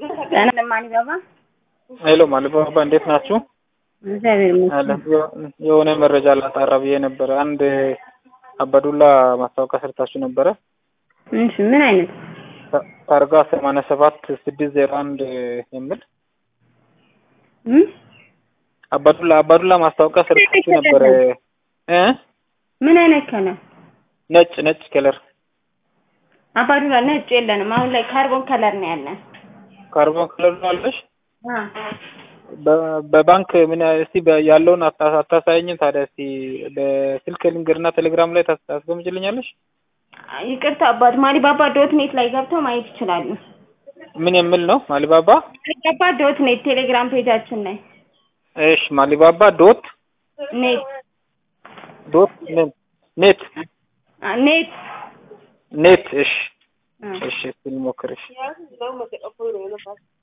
ማሊባባ ሄሎ ማሊባባ እንዴት ናችሁ? እግዚአብሔር ይመስገን። የሆነ መረጃ ላጣራ ብዬ ነበር። አንድ አባዱላ ማስታወቂያ ሰርታችሁ ነበረ። እሺ ምን አይነት ታርጋ 87601 የሚል አባዱላ ማስታወቂያ ሰርታችሁ ነበረ። ምን አይነት ከለር? ነጭ ከለር። አባዱላ ነጭ የለንም። አሁን ላይ ካርቦን ከለር ነው ያለን። ካርቦን ከለር ነው አለሽ? በባንክ ምን እስቲ ያለውን አታሳየኝም? ታዲያ እስቲ በስልክ ልንገርና ቴሌግራም ላይ ታስገምጪልኛለሽ? ይቅርታ አባት ማሊባባ.ኔት ላይ ገብተው ማየት ይችላሉ። ምን የሚል ነው? ማሊባባ.ኔት ቴሌግራም ፔጃችን ላይ። እሺ ማሊባባ.ኔት እሺ እሺ እንሞክርሽ